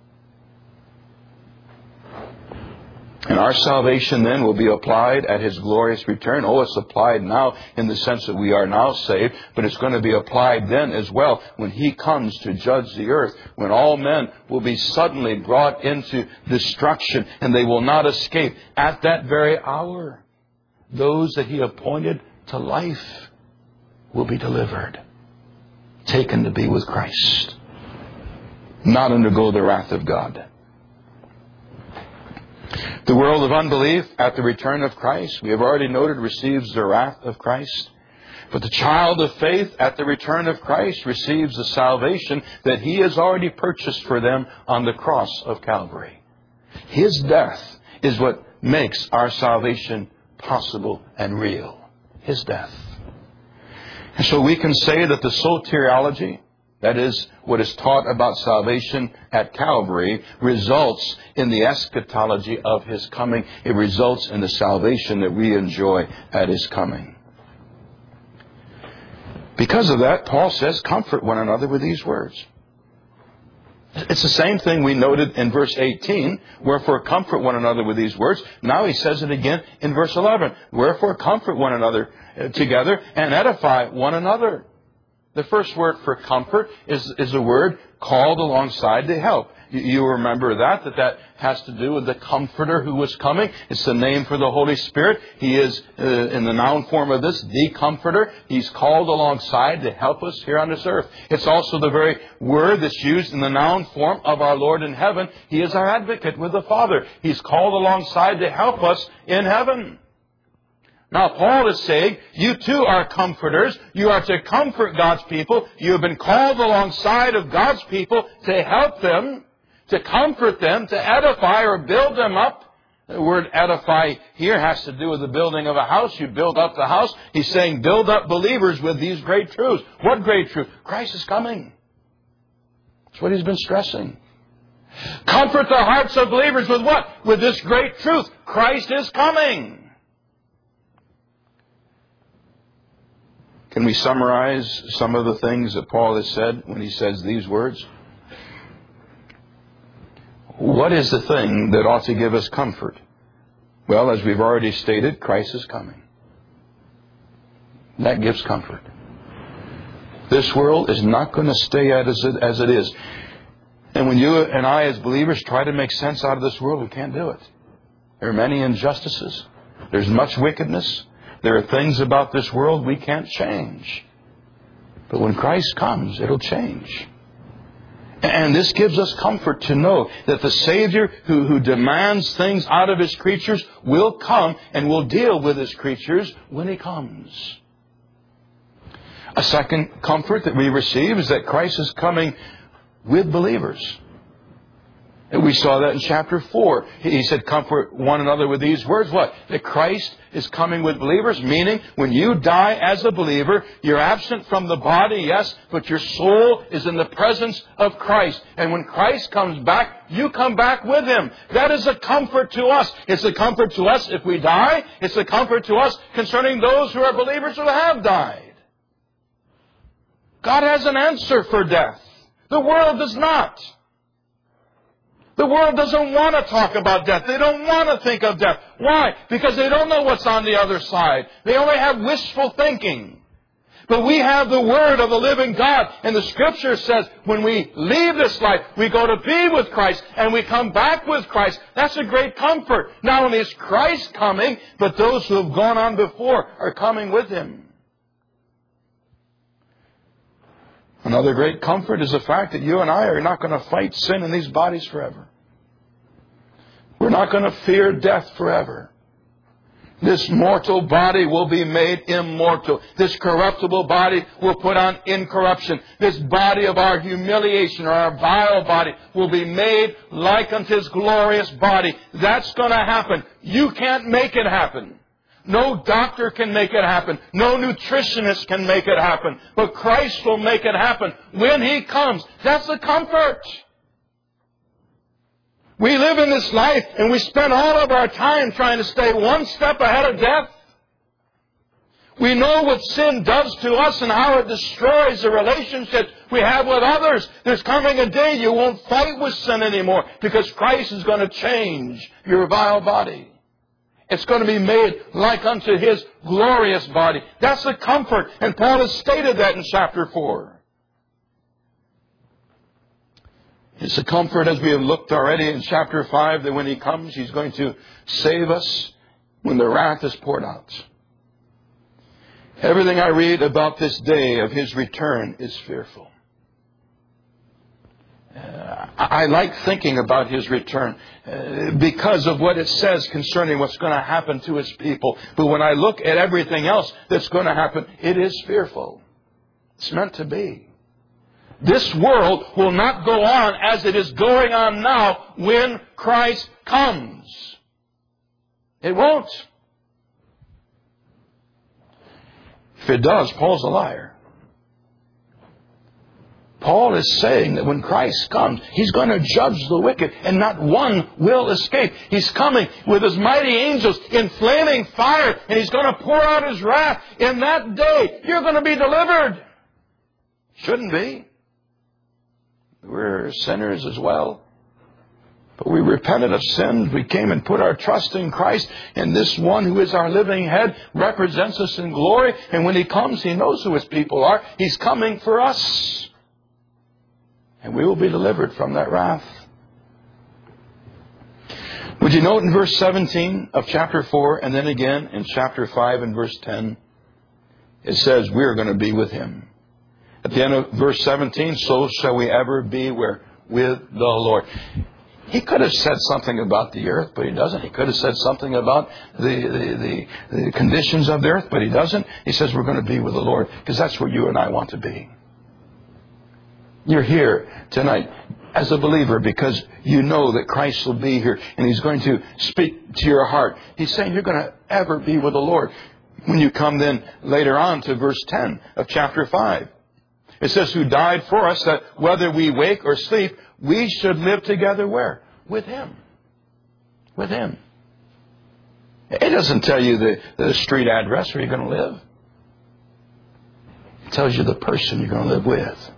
And our salvation then will be applied at His glorious return. Oh, it's applied now in the sense that we are now saved, but it's going to be applied then as well when He comes to judge the earth, when all men will be suddenly brought into destruction and they will not escape. At that very hour, those that He appointed to life will be delivered, taken to be with Christ, not undergo the wrath of God. The world of unbelief at the return of Christ, we have already noted, receives the wrath of Christ. But the child of faith at the return of Christ receives the salvation that He has already purchased for them on the cross of Calvary. His death is what makes our salvation possible and real. His death. And so we can say that the soteriology, that is, what is taught about salvation at Calvary, results in the eschatology of His coming. It results in the salvation that we enjoy at His coming. Because of that, Paul says, comfort one another with these words. It's the same thing we noted in verse eighteen, wherefore comfort one another with these words. Now he says it again in verse eleven, wherefore comfort one another together and edify one another. The first word for comfort is, is a word called alongside to help. You, you remember that, that that has to do with the Comforter who was coming. It's the name for the Holy Spirit. He is, uh, in the noun form of this, the Comforter. He's called alongside to help us here on this earth. It's also the very word that's used in the noun form of our Lord in heaven. He is our advocate with the Father. He's called alongside to help us in heaven. Now, Paul is saying, you too are comforters. You are to comfort God's people. You have been called alongside of God's people to help them, to comfort them, to edify or build them up. The word edify here has to do with the building of a house. You build up the house. He's saying build up believers with these great truths. What great truth? Christ is coming. That's what he's been stressing. Comfort the hearts of believers with what? With this great truth. Christ is coming. Can we summarize some of the things that Paul has said when he says these words? What is the thing that ought to give us comfort? Well, as we've already stated, Christ is coming. That gives comfort. This world is not going to stay as it, as it is. And when you and I as believers try to make sense out of this world, we can't do it. There are many injustices. There's much wickedness. There are things about this world we can't change. But when Christ comes, it'll change. And this gives us comfort to know that the Savior who, who demands things out of His creatures will come and will deal with His creatures when He comes. A second comfort that we receive is that Christ is coming with believers. And we saw that in chapter four. He said, comfort one another with these words. What? That Christ is coming with believers, meaning when you die as a believer, you're absent from the body, yes, but your soul is in the presence of Christ. And when Christ comes back, you come back with Him. That is a comfort to us. It's a comfort to us if we die. It's a comfort to us concerning those who are believers who have died. God has an answer for death. The world does not. The world doesn't want to talk about death. They don't want to think of death. Why? Because they don't know what's on the other side. They only have wishful thinking. But we have the Word of the living God. And the Scripture says when we leave this life, we go to be with Christ and we come back with Christ. That's a great comfort. Not only is Christ coming, but those who have gone on before are coming with Him. Another great comfort is the fact that you and I are not going to fight sin in these bodies forever. We're not going to fear death forever. This mortal body will be made immortal. This corruptible body will put on incorruption. This body of our humiliation or our vile body will be made like unto His glorious body. That's going to happen. You can't make it happen. No doctor can make it happen. No nutritionist can make it happen. But Christ will make it happen when He comes. That's the comfort. We live in this life and we spend all of our time trying to stay one step ahead of death. We know what sin does to us and how it destroys the relationships we have with others. There's coming a day you won't fight with sin anymore because Christ is going to change your vile body. It's going to be made like unto His glorious body. That's the comfort. And Paul has stated that in chapter four. It's a comfort, as we have looked already in chapter five, that when He comes, He's going to save us when the wrath is poured out. Everything I read about this day of His return is fearful. Uh, I like thinking about His return uh, because of what it says concerning what's going to happen to His people. But when I look at everything else that's going to happen, it is fearful. It's meant to be. This world will not go on as it is going on now when Christ comes. It won't. If it does, Paul's a liar. Paul is saying that when Christ comes, He's going to judge the wicked and not one will escape. He's coming with His mighty angels in flaming fire and He's going to pour out His wrath. In that day, you're going to be delivered. Shouldn't be. We're sinners as well. But we repented of sin. We came and put our trust in Christ. And this one who is our living head represents us in glory. And when He comes, He knows who His people are. He's coming for us. And we will be delivered from that wrath. Would you note in verse seventeen of chapter four, and then again in chapter five and verse ten, it says we're going to be with Him. At the end of verse seventeen, so shall we ever be where? With the Lord. He could have said something about the earth, but He doesn't. He could have said something about the, the, the, the conditions of the earth, but He doesn't. He says we're going to be with the Lord, because that's where you and I want to be. You're here tonight as a believer because you know that Christ will be here and He's going to speak to your heart. He's saying you're going to ever be with the Lord. When you come then later on to verse ten of chapter five, it says, who died for us, that whether we wake or sleep, we should live together where? With Him. With Him. It doesn't tell you the, the street address where you're going to live. It tells you the person you're going to live with.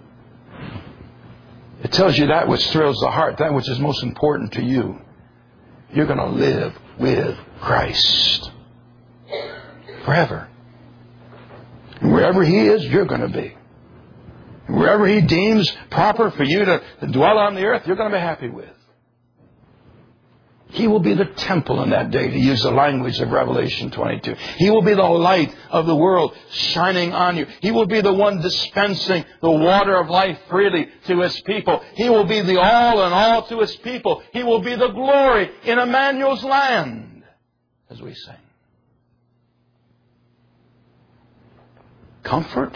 It tells you that which thrills the heart, that which is most important to you. You're going to live with Christ forever. And wherever He is, you're going to be. And wherever He deems proper for you to, to dwell on the earth, you're going to be happy with. He will be the temple in that day, to use the language of Revelation twenty-two. He will be the light of the world shining on you. He will be the one dispensing the water of life freely to His people. He will be the all in all to His people. He will be the glory in Emmanuel's land, as we sing. Comfort.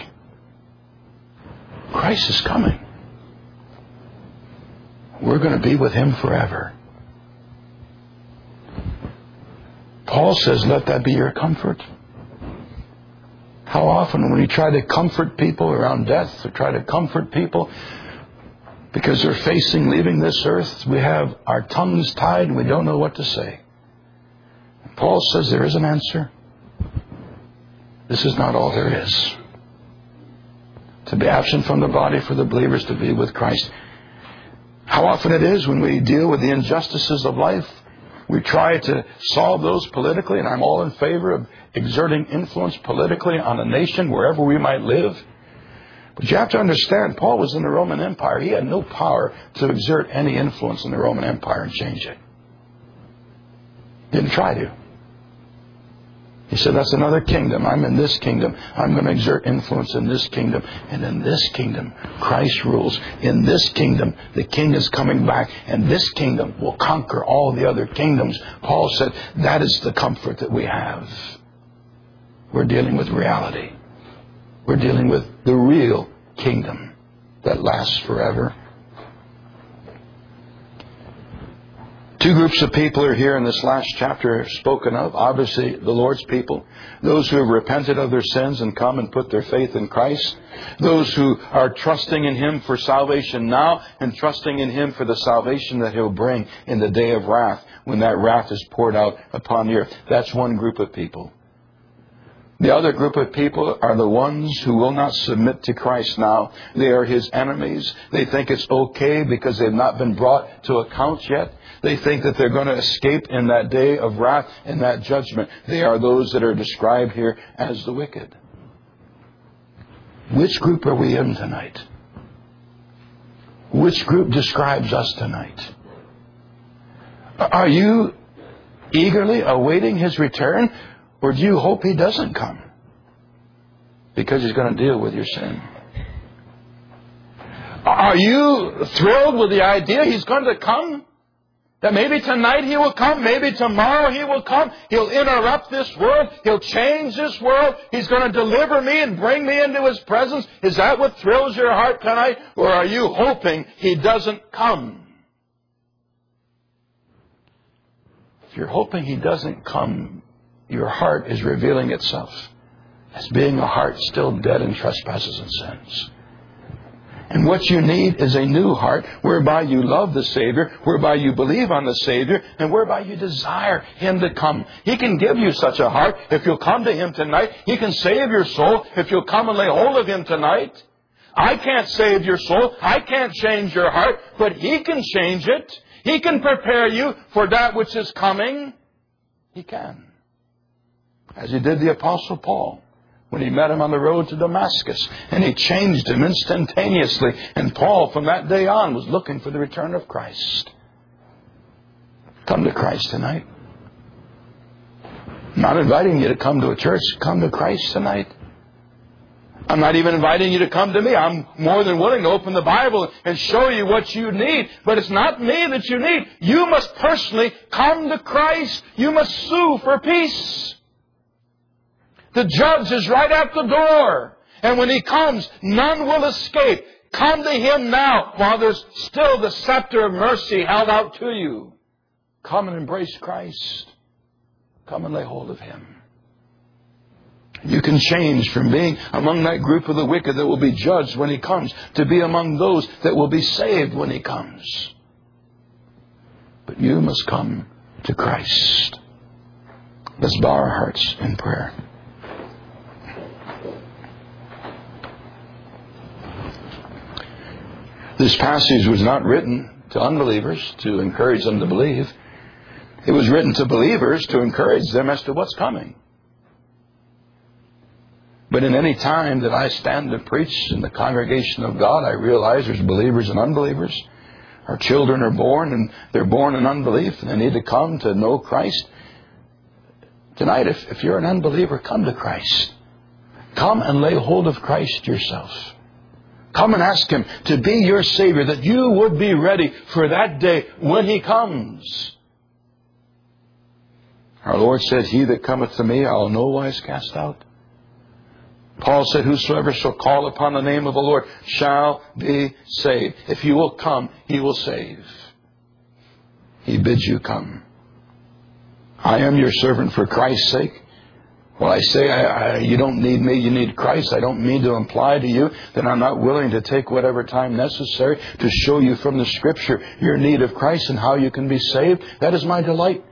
Christ is coming. We're going to be with Him forever. Paul says, let that be your comfort. How often when we try to comfort people around death, or try to comfort people because they're facing leaving this earth, we have our tongues tied and we don't know what to say. Paul says there is an answer. This is not all there is. To be absent from the body for the believers, to be with Christ. How often it is when we deal with the injustices of life, we try to solve those politically, and I'm all in favor of exerting influence politically on a nation wherever we might live. But you have to understand, Paul was in the Roman Empire. He had no power to exert any influence in the Roman Empire and change it. Didn't try to. He said, that's another kingdom. I'm in this kingdom. I'm going to exert influence in this kingdom. And in this kingdom, Christ rules. In this kingdom, the king is coming back. And this kingdom will conquer all the other kingdoms. Paul said, that is the comfort that we have. We're dealing with reality. We're dealing with the real kingdom that lasts forever. Two groups of people are here in this last chapter spoken of. Obviously, the Lord's people. Those who have repented of their sins and come and put their faith in Christ. Those who are trusting in Him for salvation now and trusting in Him for the salvation that He'll bring in the day of wrath, when that wrath is poured out upon the earth. That's one group of people. The other group of people are the ones who will not submit to Christ now. They are His enemies. They think it's okay because they've not been brought to account yet. They think that they're going to escape in that day of wrath and that judgment. They are those that are described here as the wicked. Which group are we in tonight? Which group describes us tonight? Are you eagerly awaiting His return? Or do you hope He doesn't come? Because He's going to deal with your sin. Are you thrilled with the idea He's going to come? That maybe tonight He will come, maybe tomorrow He will come. He'll interrupt this world. He'll change this world. He's going to deliver me and bring me into His presence. Is that what thrills your heart tonight? Or are you hoping He doesn't come? If you're hoping He doesn't come, your heart is revealing itself as being a heart still dead in trespasses and sins. And what you need is a new heart whereby you love the Savior, whereby you believe on the Savior, and whereby you desire Him to come. He can give you such a heart if you'll come to Him tonight. He can save your soul if you'll come and lay hold of Him tonight. I can't save your soul. I can't change your heart, but He can change it. He can prepare you for that which is coming. He can. As He did the Apostle Paul when He met him on the road to Damascus. And He changed him instantaneously. And Paul, from that day on, was looking for the return of Christ. Come to Christ tonight. I'm not inviting you to come to a church. Come to Christ tonight. I'm not even inviting you to come to me. I'm more than willing to open the Bible and show you what you need. But it's not me that you need. You must personally come to Christ. You must sue for peace. The judge is right at the door. And when He comes, none will escape. Come to Him now while there's still the scepter of mercy held out to you. Come and embrace Christ. Come and lay hold of Him. You can change from being among that group of the wicked that will be judged when He comes to be among those that will be saved when He comes. But you must come to Christ. Let's bow our hearts in prayer. This passage was not written to unbelievers to encourage them to believe. It was written to believers to encourage them as to what's coming. But in any time that I stand to preach in the congregation of God, I realize there's believers and unbelievers. Our children are born, and they're born in unbelief, and they need to come to know Christ. Tonight, if, if you're an unbeliever, come to Christ. Come and lay hold of Christ yourself. Come and ask Him to be your Savior, that you would be ready for that day when He comes. Our Lord said, He that cometh to me, I will no wise cast out. Paul said, whosoever shall call upon the name of the Lord shall be saved. If you will come, He will save. He bids you come. I am your servant for Christ's sake. When I say I, I, you don't need me, you need Christ, I don't mean to imply to you that I'm not willing to take whatever time necessary to show you from the Scripture your need of Christ and how you can be saved. That is my delight.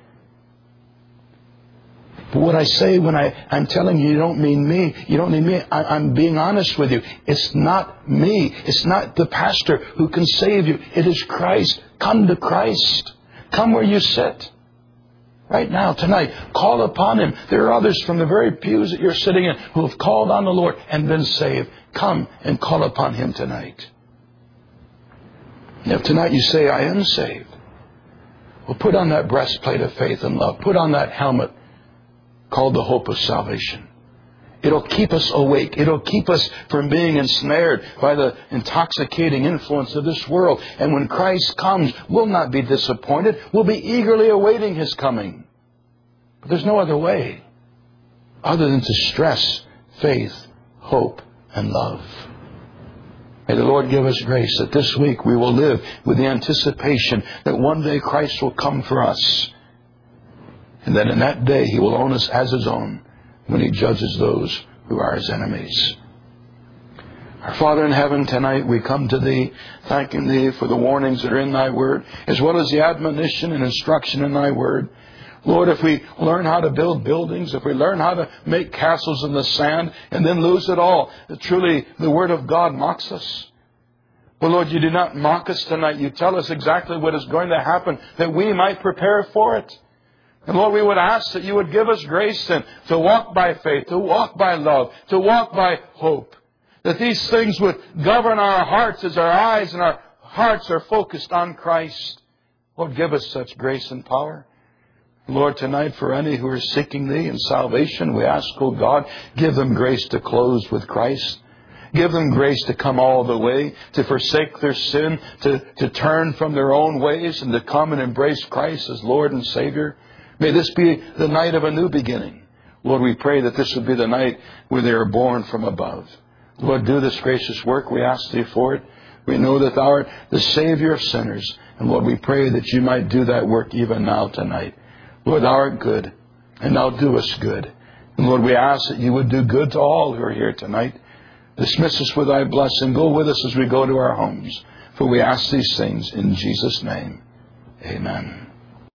But what I say when I, I'm telling you, you don't mean me, you don't need me, I, I'm being honest with you. It's not me. It's not the pastor who can save you. It is Christ. Come to Christ. Come where you sit. Right now, tonight, call upon Him. There are others from the very pews that you're sitting in who have called on the Lord and been saved. Come and call upon Him tonight. And if tonight you say, I am saved, well, put on that breastplate of faith and love. Put on that helmet called the hope of salvation. It'll keep us awake. It'll keep us from being ensnared by the intoxicating influence of this world. And when Christ comes, we'll not be disappointed. We'll be eagerly awaiting His coming. But there's no other way other than to stress faith, hope, and love. May the Lord give us grace that this week we will live with the anticipation that one day Christ will come for us. And that in that day He will own us as His own when He judges those who are His enemies. Our Father in heaven, tonight we come to Thee, thanking Thee for the warnings that are in Thy Word, as well as the admonition and instruction in Thy Word. Lord, if we learn how to build buildings, if we learn how to make castles in the sand, and then lose it all, truly the Word of God mocks us. Well, Lord, You do not mock us tonight. You tell us exactly what is going to happen, that we might prepare for it. And Lord, we would ask that You would give us grace then to walk by faith, to walk by love, to walk by hope. That these things would govern our hearts as our eyes and our hearts are focused on Christ. Lord, give us such grace and power. Lord, tonight for any who are seeking Thee in salvation, we ask, oh God, give them grace to close with Christ. Give them grace to come all the way, to forsake their sin, to, to turn from their own ways and to come and embrace Christ as Lord and Savior. May this be the night of a new beginning. Lord, we pray that this would be the night where they are born from above. Lord, do this gracious work. We ask Thee for it. We know that Thou art the Savior of sinners. And Lord, we pray that You might do that work even now tonight. Lord, Thou art good, and Thou doest good. And Lord, we ask that You would do good to all who are here tonight. Dismiss us with Thy blessing. Go with us as we go to our homes. For we ask these things in Jesus' name. Amen.